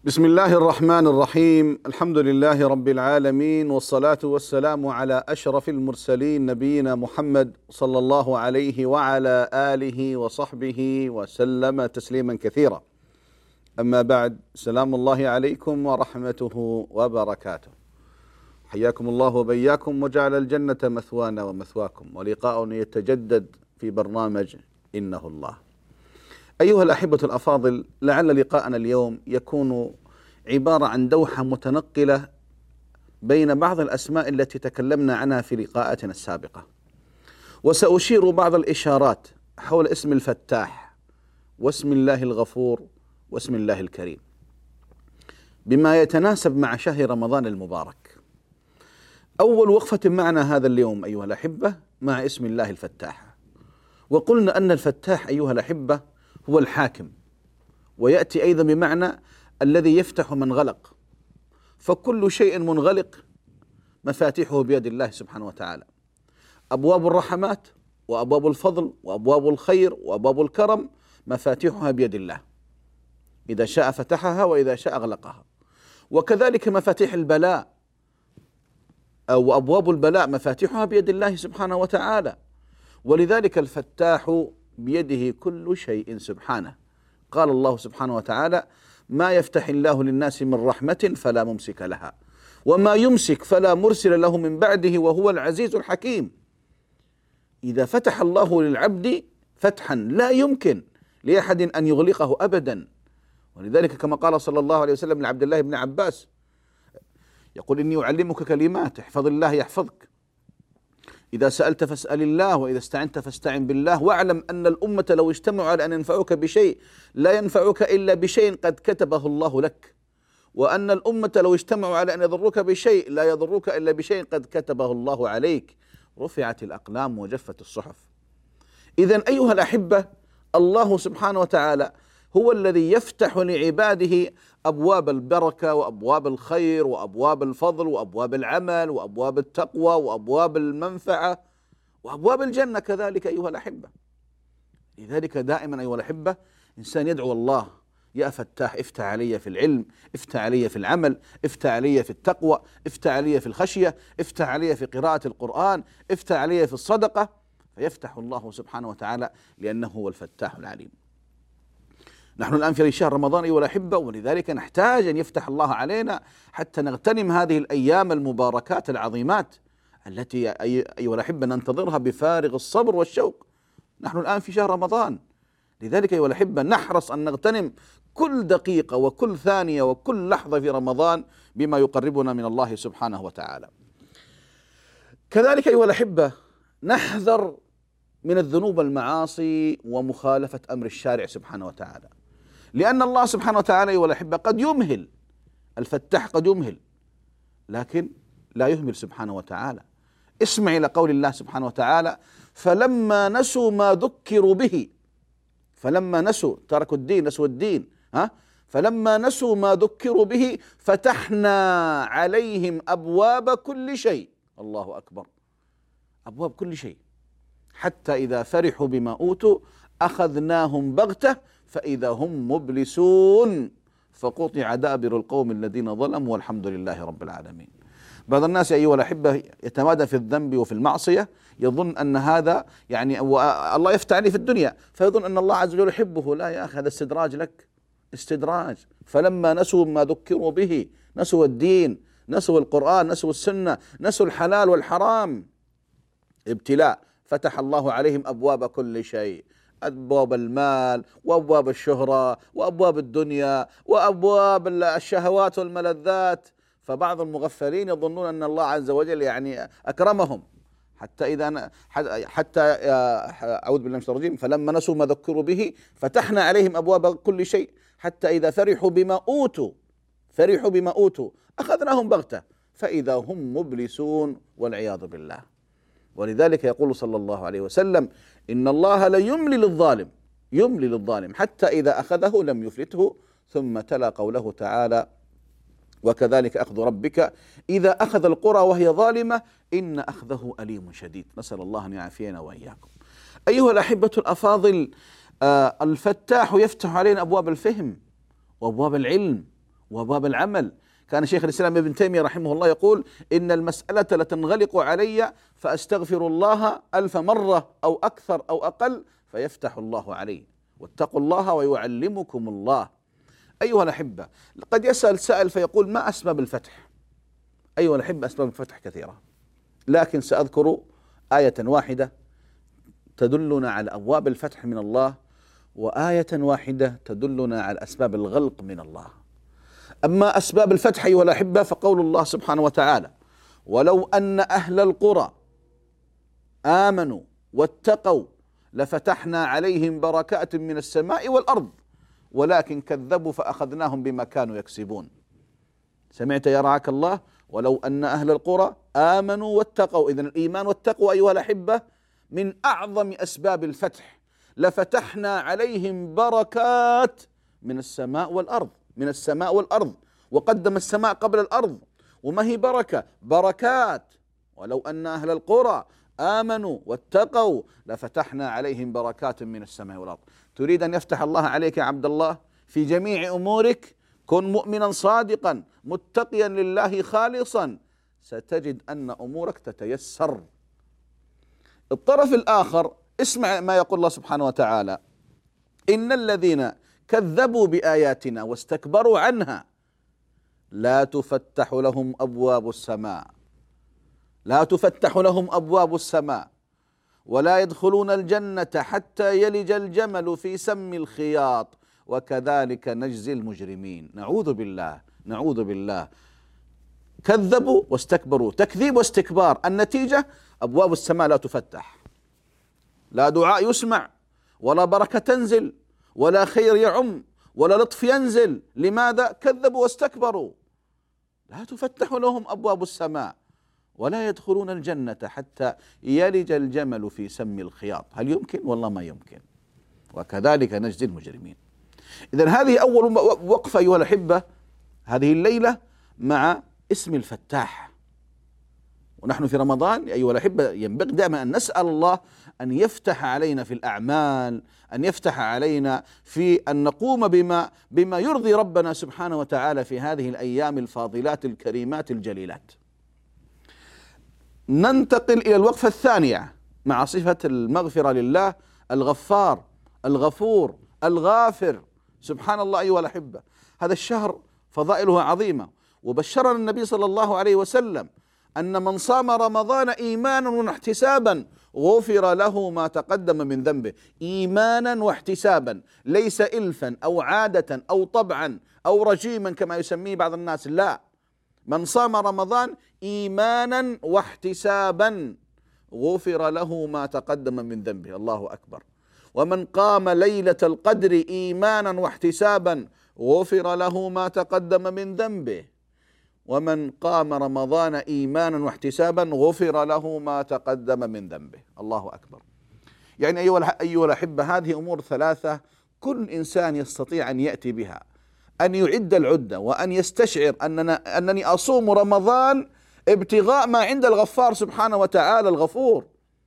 بسم الله الرحمن الرحيم. الحمد لله رب العالمين، والصلاة والسلام على أشرف المرسلين نبينا محمد صلى الله عليه وعلى آله وصحبه وسلم تسليما كثيرا. أما بعد، سلام الله عليكم ورحمته وبركاته. حياكم الله وبياكم، وجعل الجنة مثوانا ومثواكم، ولقاؤنا يتجدد في برنامج إنه الله. أيها الأحبة الأفاضل، لعل لقاءنا اليوم يكون عبارة عن دوحة متنقلة بين بعض الأسماء التي تكلمنا عنها في لقاءاتنا السابقة، وسأشير بعض الإشارات حول اسم الفتاح واسم الله الغفور واسم الله الكريم بما يتناسب مع شهر رمضان المبارك. أول وقفة معنا هذا اليوم أيها الأحبة مع اسم الله الفتاح، وقلنا أن الفتاح أيها الأحبة هو الحاكم، ويأتي أيضا بمعنى الذي يفتح من غلق، فكل شيء منغلق مفاتيحه بيد الله سبحانه وتعالى. أبواب الرحمات وأبواب الفضل وأبواب الخير وأبواب الكرم مفاتيحها بيد الله، إذا شاء فتحها وإذا شاء أغلقها. وكذلك مفاتيح البلاء أو أبواب البلاء مفاتيحها بيد الله سبحانه وتعالى، ولذلك الفتاح بيده كل شيء سبحانه. قال الله سبحانه وتعالى: ما يفتح الله للناس من رحمة فلا ممسك لها، وما يمسك فلا مرسل له من بعده، وهو العزيز الحكيم. إذا فتح الله للعبد فتحا لا يمكن لأحد أن يغلقه أبدا، ولذلك كما قال صلى الله عليه وسلم لعبد الله بن عباس، يقول: إني أعلمك كلمات احفظ الله يحفظك، إذا سألت فاسأل الله، وإذا استعنت فاستعن بالله، واعلم أن الأمة لو اجتمعوا على أن ينفعوك بشيء لا ينفعوك إلا بشيء قد كتبه الله لك، وأن الأمة لو اجتمعوا على أن يضروك بشيء لا يضروك إلا بشيء قد كتبه الله عليك. رفعت الأقلام وجفت الصحف. إذن أيها الأحبة، الله سبحانه وتعالى هو الذي يفتح لعباده أبواب البركة وأبواب الخير وأبواب الفضل وأبواب العمل وأبواب التقوى وأبواب المنفعة وأبواب الجنة كذلك أيها الأحبة. لذلك دائما أيها الأحبة إنسان يدعو الله: يا فتاح افتح علي في العلم، افتح علي في العمل، افتح علي في التقوى، افتح علي في الخشية، افتح علي في قراءة القرآن، افتح علي في الصدقة، فيفتح الله سبحانه وتعالى لأنه هو الفتاح العليم. نحن الآن في شهر رمضان أيها الأحبة، ولذلك نحتاج أن يفتح الله علينا حتى نغتنم هذه الأيام المباركات العظيمات التي أيها الأحبة ننتظرها بفارغ الصبر والشوق. نحن الآن في شهر رمضان، لذلك أيها الأحبة نحرص أن نغتنم كل دقيقة وكل ثانية وكل لحظة في رمضان بما يقربنا من الله سبحانه وتعالى. كذلك أيها الأحبة نحذر من الذنوب والمعاصي ومخالفة أمر الشارع سبحانه وتعالى، لأن الله سبحانه وتعالى أيها الأحبة قد يمهل، الفتاح قد يمهل، لكن لا يهمل سبحانه وتعالى. اسمع إلى قول الله سبحانه وتعالى: فلما نسوا ما ذكروا به، فلما نسوا، تركوا الدين، نسوا الدين، فلما نسوا ما ذكروا به فتحنا عليهم أبواب كل شيء. الله أكبر، أبواب كل شيء، حتى إذا فرحوا بما أوتوا أخذناهم بغتة فإذا هم مبلسون فقطع دابر القوم الذين ظلموا والحمد لله رب العالمين. بعض الناس أيها الأحبة يتمادى في الذنب وفي المعصية، يظن أن هذا يعني الله يفتح عليه في الدنيا فيظن أن الله عز وجل يحبه. لا يا أخي، هذا استدراج لك، استدراج. فلما نسوا ما ذكروا به، نسوا الدين، نسوا القرآن، نسوا السنة، نسوا الحلال والحرام، ابتلاء، فتح الله عليهم أبواب كل شيء، أبواب المال وأبواب الشهرة وأبواب الدنيا وأبواب الشهوات والملذات. فبعض المغفلين يظنون أن الله عز وجل يعني أكرمهم، حتى أعوذ بالله من الشيطان الرجيم، فلما نسوا ما ذكروا به فتحنا عليهم أبواب كل شيء حتى إذا فرحوا بما أوتوا أخذناهم بغتة فإذا هم مبلسون والعياذ بالله. ولذلك يقول صلى الله عليه وسلم: إن الله ليملي للظالم حتى إذا أخذه لم يفلته. ثم تلا قوله تعالى: وكذلك أخذ ربك إذا أخذ القرى وهي ظالمة إن أخذه أليم شديد. نسأل الله أن يعافينا وإياكم. أيها الأحبة الأفاضل، الفتاح يفتح علينا أبواب الفهم وأبواب العلم وباب العمل. كان شيخ الإسلام ابن تيمية رحمه الله يقول: إن المسألة لتنغلق علي فأستغفر الله 1000 مرة أو أكثر أو أقل فيفتح الله علي، واتقوا الله ويعلمكم الله. أيها الأحبة، قد يسأل سائل فيقول: ما أسباب الفتح؟ أيها الأحبة، أسباب الفتح كثيرة، لكن سأذكر آية واحدة تدلنا على أبواب الفتح من الله، وآية واحدة تدلنا على أسباب الغلق من الله. أما أسباب الفتح أيها الأحبة فقول الله سبحانه وتعالى: ولو أن أهل القرى آمنوا واتقوا لفتحنا عليهم بركات من السماء والأرض ولكن كذبوا فأخذناهم بما كانوا يكسبون. سمعت يا رعاك الله؟ ولو أن أهل القرى آمنوا واتقوا. إذن الإيمان والتقوى أيها الأحبة من أعظم أسباب الفتح. لفتحنا عليهم بركات من السماء والأرض، من السماء والأرض، وقدم السماء قبل الأرض. وما هي بركة؟ بركات. ولو أن أهل القرى آمنوا واتقوا لفتحنا عليهم بركات من السماء والأرض. تريد أن يفتح الله عليك يا عبد الله في جميع أمورك؟ كن مؤمنا صادقا متقيا لله خالصا، ستجد أن أمورك تتيسر. الطرف الآخر، اسمع ما يقول الله سبحانه وتعالى: إن الذين كذبوا بآياتنا واستكبروا عنها لا تفتح لهم أبواب السماء، لا تفتح لهم أبواب السماء ولا يدخلون الجنة حتى يلج الجمل في سم الخياط وكذلك نجزي المجرمين. نعوذ بالله، نعوذ بالله. كذبوا واستكبروا، تكذيب واستكبار، النتيجة أبواب السماء لا تفتح، لا دعاء يسمع ولا بركة تنزل ولا خير يعم ولا لطف ينزل. لماذا؟ كذبوا واستكبروا. لا تفتح لهم أبواب السماء ولا يدخلون الجنة حتى يلج الجمل في سم الخياط. هل يمكن؟ والله ما يمكن. وكذلك نجزي المجرمين. إذن هذه أول وقفة أيها الأحبة هذه الليلة مع اسم الفتاح. ونحن في رمضان أيها الأحبة ينبغي دائما أن نسأل الله أن يفتح علينا في الأعمال، أن يفتح علينا في أن نقوم بما يرضي ربنا سبحانه وتعالى في هذه الأيام الفاضلات الكريمات الجليلات. ننتقل إلى الوقفة الثانية مع صفة المغفرة لله: الغفار، الغفور، الغافر. سبحان الله أيها الأحبة، هذا الشهر فضائله عظيمة، وبشرنا النبي صلى الله عليه وسلم أن من صام رمضان إيمانا واحتسابا غفر له ما تقدم من ذنبه. إيمانا واحتسابا، ليس إلفا أو عادة أو طبعا أو رجيما كما يسميه بعض الناس، لا، من صام رمضان إيمانا واحتسابا غفر له ما تقدم من ذنبه. الله أكبر. ومن قام ليلة القدر إيمانا واحتسابا غفر له ما تقدم من ذنبه. ومن قام رمضان إيمانا واحتسابا غفر له ما تقدم من ذنبه. الله أكبر. يعني أيها الأحبة، هذه أمور ثلاثة كل إنسان يستطيع أن يأتي بها، أن يعد العدة وأن يستشعر أنني أصوم رمضان ابتغاء ما عند الغفار سبحانه وتعالى الغفور.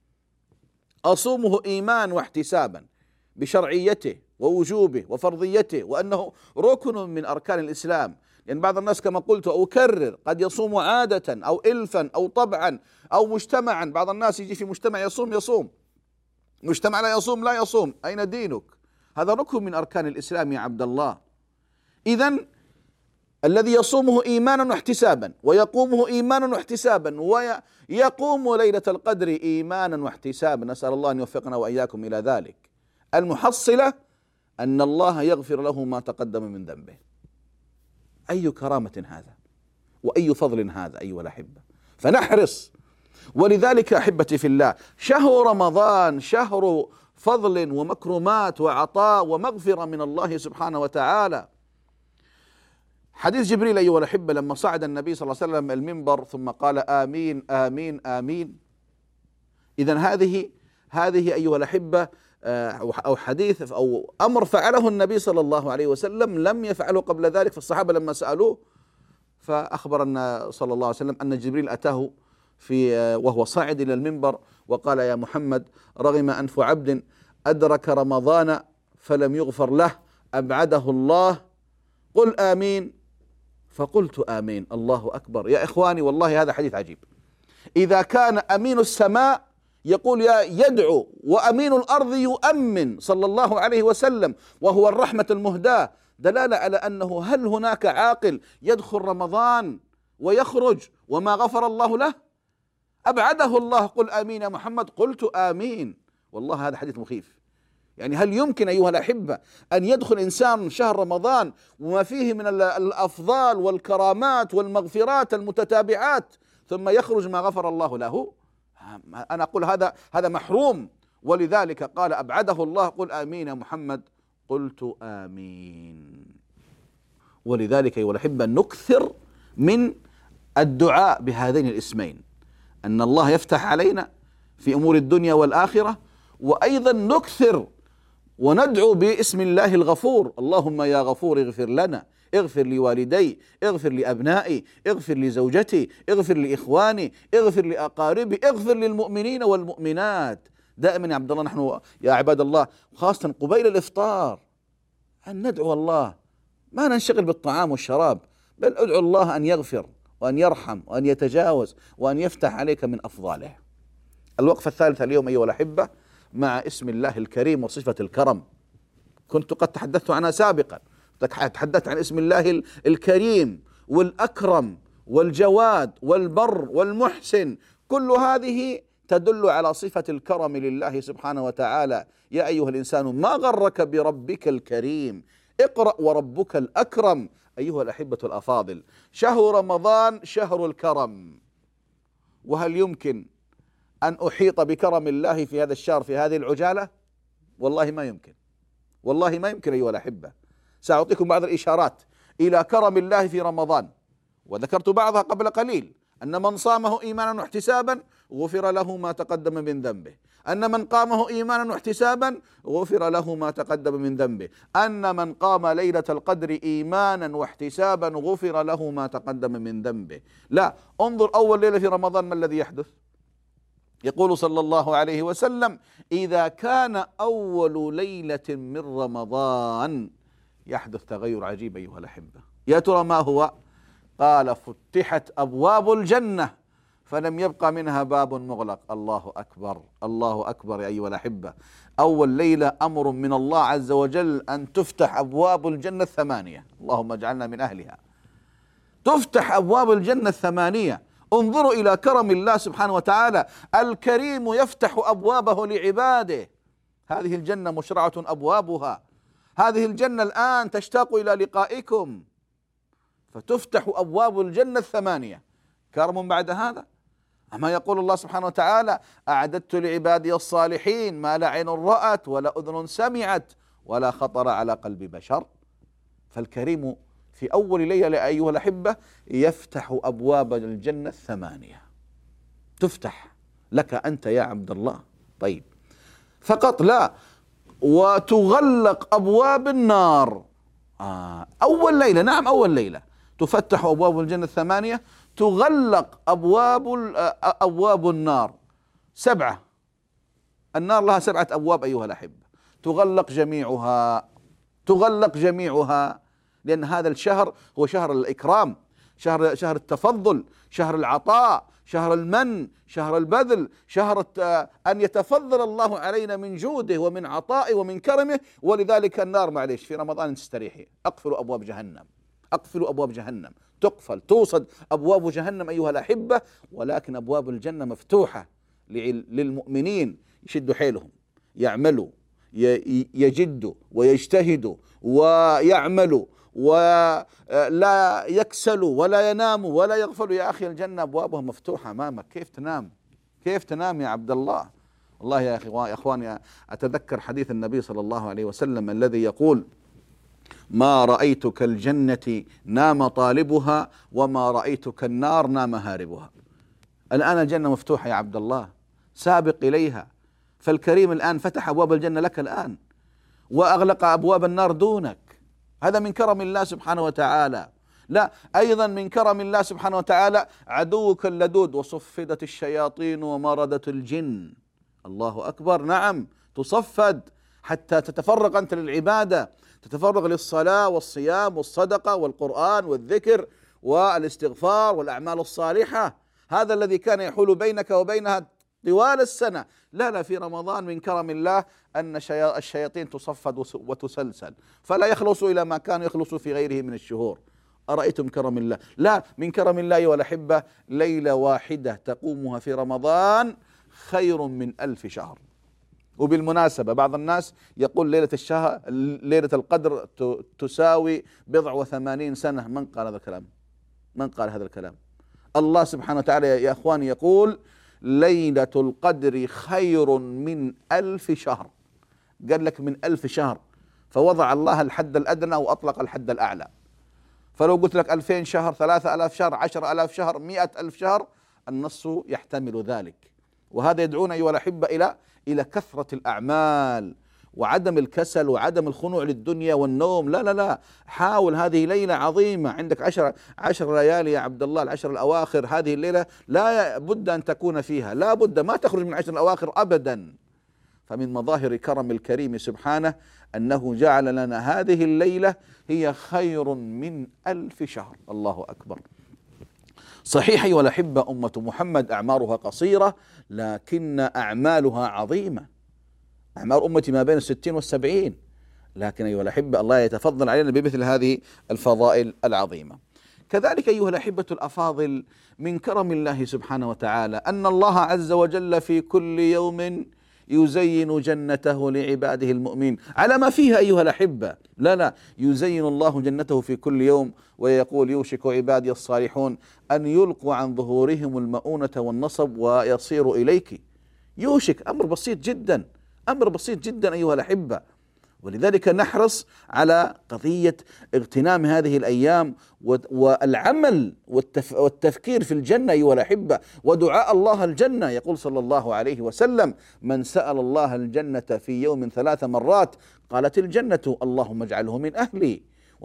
أصومه إيمان واحتسابا بشرعيته ووجوبه وفرضيته وأنه ركن من أركان الإسلام. لأن بعض الناس كما قلت أكرر قد يصوم عادة أو إلفا أو طبعا أو مجتمعا. بعض الناس يجي في مجتمع يصوم، مجتمع لا يصوم لا يصوم. أين دينك؟ هذا ركن من أركان الإسلام يا عبد الله. إذن الذي يصومه إيمانا واحتسابا ويقومه إيمانا واحتسابا ويقوم ليلة القدر إيمانا واحتسابا، نسأل الله أن يوفقنا وإياكم إلى ذلك. المحصلة أن الله يغفر له ما تقدم من ذنبه. أي كرامة هذا وأي فضل هذا أيها الأحبة، فنحرص. ولذلك أحبتي في الله، شهر رمضان شهر فضل ومكرمات وعطاء ومغفرة من الله سبحانه وتعالى. حديث جبريل أيها الأحبة لما صعد النبي صلى الله عليه وسلم المنبر ثم قال آمين آمين آمين. إذن هذه أيها الأحبة أو حديث أو أمر فعله النبي صلى الله عليه وسلم لم يفعله قبل ذلك. فالصحابة لما سألوه فأخبرنا صلى الله عليه وسلم أن جبريل أتاه وهو صاعد إلى المنبر وقال: يا محمد، رغم أنف عبد أدرك رمضان فلم يغفر له أبعده الله، قل آمين فقلت آمين. الله أكبر. يا إخواني والله هذا حديث عجيب. إذا كان أمين السماء يقول يدعو وأمين الأرض يؤمن صلى الله عليه وسلم وهو الرحمة المهداة، دلالة على أنه هل هناك عاقل يدخل رمضان ويخرج وما غفر الله له؟ أبعده الله. قل آمين يا محمد. قلت آمين. والله هذا حديث مخيف. يعني هل يمكن أيها الأحبة أن يدخل إنسان شهر رمضان وما فيه من الأفضال والكرامات والمغفرات المتتابعات ثم يخرج ما غفر الله له؟ أنا أقول هذا محروم. ولذلك قال أبعده الله. قل آمين يا محمد. قلت آمين. ولذلك أيها الأحبة نكثر من الدعاء بهذين الاسمين، أن الله يفتح علينا في أمور الدنيا والآخرة، وأيضا نكثر وندعو باسم الله الغفور. اللهم يا غفور اغفر لنا، اغفر لوالدي، اغفر لأبنائي، اغفر لزوجتي، اغفر لإخواني، اغفر لأقاربي، اغفر للمؤمنين والمؤمنات. دائما يا عبد الله نحن يا عباد الله خاصة قبيل الإفطار أن ندعو الله، ما ننشغل بالطعام والشراب، بل ادعو الله أن يغفر وأن يرحم وأن يتجاوز وأن يفتح عليك من أفضاله. الوقفة الثالثة اليوم أيها الأحبة مع اسم الله الكريم وصفة الكرم. كنت قد تحدثت عنها سابقا، تحدثت عن اسم الله الكريم والأكرم والجواد والبر والمحسن، كل هذه تدل على صفة الكرم لله سبحانه وتعالى. يا أيها الإنسان ما غرك بربك الكريم، اقرأ وربك الأكرم. أيها الأحبة الأفاضل، شهر رمضان شهر الكرم، وهل يمكن أن أحيط بكرم الله في هذا الشهر في هذه العجالة؟ والله ما يمكن، والله ما يمكن أيها الأحبة. سأعطيكم بعض الإشارات إلى كرم الله في رمضان، وذكرت بعضها قبل قليل، أن من صامه إيمانا واحتسابا غفر له ما تقدم من ذنبه، أن من قامه إيمانا واحتسابا غفر له ما تقدم من ذنبه، أن من قام ليلة القدر إيمانا واحتسابا غفر له ما تقدم من ذنبه. لا، انظر أول ليلة في رمضان ما الذي يحدث؟ يقول صلى الله عليه وسلم: إذا كان أول ليلة من رمضان يحدث تغير عجيب أيها الأحبة. يا ترى ما هو؟ قال: فتحت أبواب الجنة فلم يبقى منها باب مغلق. الله أكبر، الله أكبر يا أيها الأحبة. أول ليلة أمر من الله عز وجل أن تفتح أبواب الجنة الثمانية، اللهم اجعلنا من أهلها. تفتح أبواب الجنة الثمانية. انظروا إلى كرم الله سبحانه وتعالى، الكريم يفتح أبوابه لعباده. هذه الجنة مشرعة أبوابها، هذه الجنة الآن تشتاق إلى لقائكم، فتفتح أبواب الجنة الثمانية. كرم بعد هذا. أما يقول الله سبحانه وتعالى: أعددت لعبادي الصالحين ما لا عين رأت ولا أذن سمعت ولا خطر على قلب بشر. فالكريم في أول ليلة أيها الأحبة يفتح أبواب الجنة الثمانية، تفتح لك أنت يا عبد الله. طيب، فقط لا، وتغلق أبواب النار. أول ليلة، نعم أول ليلة تفتح أبواب الجنة الثمانية، تغلق أبواب النار 7. النار لها 7 أبواب أيها الأحبة، تغلق جميعها، تغلق جميعها، لأن هذا الشهر هو شهر الإكرام، شهر التفضل، شهر العطاء، شهر المن، شهر البذل، شهر أن يتفضل الله علينا من جوده ومن عطائه ومن كرمه. ولذلك النار معليش في رمضان تستريحي، أقفلوا أبواب جهنم، أقفلوا أبواب جهنم، تقفل توصد أبواب جهنم أيها الأحبة، ولكن أبواب الجنة مفتوحة للمؤمنين. يشدوا حيلهم، يعملوا، يجدوا ويجتهدوا ويعملوا ولا يكسلوا ولا يناموا ولا يغفلوا. يا أخي الجنة أبوابها مفتوحة أمامك، كيف تنام؟ كيف تنام يا عبد الله؟ والله يا أخواني أتذكر حديث النبي صلى الله عليه وسلم الذي يقول: ما رأيت كالجنة نام طالبها وما رأيت كالنار نام هاربها. الآن الجنة مفتوحة يا عبد الله، سابق إليها. فالكريم الآن فتح أبواب الجنة لك الآن، وأغلق أبواب النار دونك. هذا من كرم الله سبحانه وتعالى. لا، أيضا من كرم الله سبحانه وتعالى عدوك اللدود: وصفدت الشياطين ومردت الجن. الله أكبر. نعم، تصفد حتى تتفرغ أنت للعبادة، تتفرغ للصلاة والصيام والصدقة والقرآن والذكر والاستغفار والأعمال الصالحة، هذا الذي كان يحول بينك وبينها طوال السنة. لا، في رمضان من كرم الله أن الشياطين تصفد وتسلسل، فلا يخلص إلى ما كان يخلص في غيره من الشهور. أرأيتم كرم الله؟ لا، من كرم الله أيها الأحبة ليلة واحدة تقومها في رمضان خير من 1000 شهر. وبالمناسبة بعض الناس يقول ليلة القدر تساوي 80 سنة. من قال هذا الكلام؟ من قال هذا الكلام؟ الله سبحانه وتعالى يا أخواني يقول ليلة القدر خير من 1000 شهر. قال لك من 1000 شهر، فوضع الله الحد الأدنى وأطلق الحد الأعلى. فلو قلت لك 2000 شهر، 3000 شهر، 10000 شهر، 100,000 شهر، النص يحتمل ذلك. وهذا يدعونا أيها الأحبة إلى كثرة الأعمال وعدم الكسل وعدم الخنوع للدنيا والنوم. لا، حاول، هذه ليلة عظيمة. عندك 10 ليالي يا عبد الله، العشر الأواخر، هذه الليلة لا بد أن تكون فيها، لا بد، ما تخرج من 10 الأواخر أبدا. فمن مظاهر كرم الكريم سبحانه أنه جعل لنا هذه الليلة هي خير من 1000 شهر. الله أكبر. صحيح أيها الأحبة أمة محمد أعمارها قصيرة، لكن أعمالها عظيمة. أعمار أمتي ما بين 60 و70، لكن أيها الأحبة الله يتفضل علينا بمثل هذه الفضائل العظيمة. كذلك أيها الأحبة الأفاضل من كرم الله سبحانه وتعالى أن الله عز وجل في كل يوم يزين جنته لعباده المؤمنين على ما فيها أيها الأحبة. لا، يزين الله جنته في كل يوم ويقول يوشك عبادي الصالحون أن يلقوا عن ظهورهم المؤونة والنصب ويصيروا إليك. يوشك، أمر بسيط جدا، أمر بسيط جدا أيها الأحبة. ولذلك نحرص على قضية اغتنام هذه الأيام والعمل والتفكير في الجنة أيها الأحبة ودعاء الله الجنة. يقول صلى الله عليه وسلم من سأل الله الجنة في يوم 3 مرات قالت الجنة اللهم اجعله من أهلي،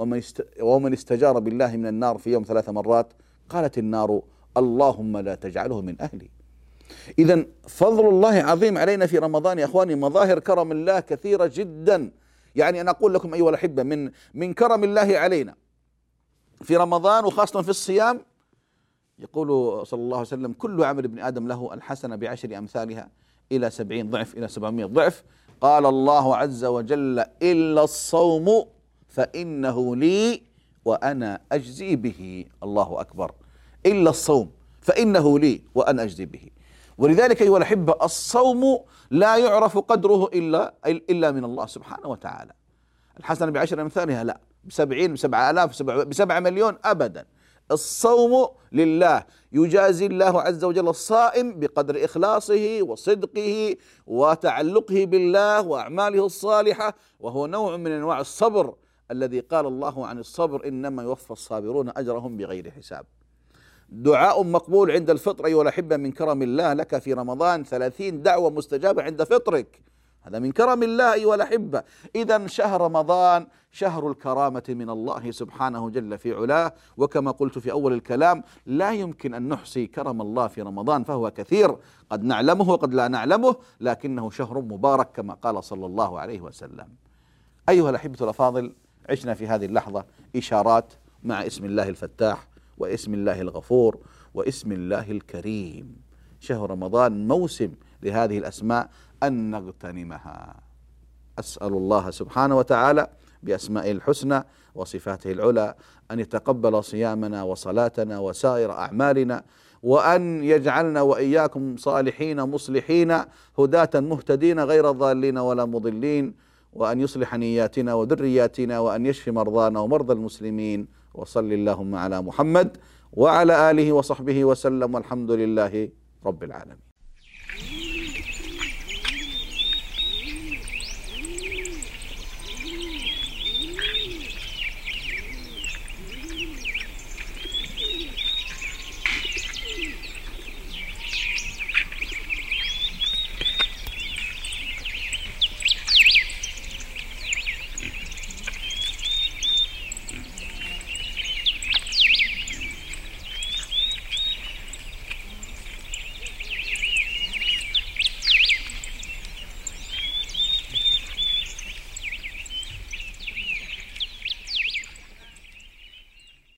ومن استجار بالله من النار في يوم 3 مرات قالت النار اللهم لا تجعله من أهلي. إذن فضل الله عظيم علينا في رمضان يا أخواني، مظاهر كرم الله كثيرة جدا. يعني أنا أقول لكم أيها الأحبة من كرم الله علينا في رمضان وخاصة في الصيام، يقول صلى الله عليه وسلم كل عمل ابن آدم له الحسنة ب10 أمثالها إلى 70 ضعف إلى 700 ضعف. قال الله عز وجل إلا الصوم فإنه لي وأنا أجزي به. الله أكبر. إلا الصوم فإنه لي وأنا أجزي به. ولذلك أيها الأحبة الصوم لا يعرف قدره إلا من الله سبحانه وتعالى. الحسنة ب10 أمثالها لا، ب70 ب7,000 ب7 مليون أبدا. الصوم لله، يجازي الله عز وجل الصائم بقدر إخلاصه وصدقه وتعلقه بالله وأعماله الصالحة، وهو نوع من أنواع الصبر الذي قال الله عن الصبر إنما يوفى الصابرون أجرهم بغير حساب. دعاء مقبول عند الفطر أيها الأحبة من كرم الله، لك في رمضان 30 دعوة مستجابة عند فطرك، هذا من كرم الله أيها الأحبة. إذن شهر رمضان شهر الكرامة من الله سبحانه جل في علاه، وكما قلت في أول الكلام لا يمكن أن نحصي كرم الله في رمضان، فهو كثير قد نعلمه وقد لا نعلمه، لكنه شهر مبارك كما قال صلى الله عليه وسلم. أيها الأحبة الأفاضل، عشنا في هذه اللحظة إشارات مع اسم الله الفتاح واسم الله الغفور واسم الله الكريم. شهر رمضان موسم لهذه الأسماء أن نغتنمها. أسأل الله سبحانه وتعالى بأسمائه الحسنى وصفاته العلى أن يتقبل صيامنا وصلاتنا وسائر أعمالنا، وأن يجعلنا وإياكم صالحين مصلحين هداة مهتدين غير ضالين ولا مضلين، وأن يصلح نياتنا وذرياتنا، وأن يشفي مرضانا ومرضى المسلمين. وصل اللهم على محمد وعلى آله وصحبه وسلم، والحمد لله رب العالمين.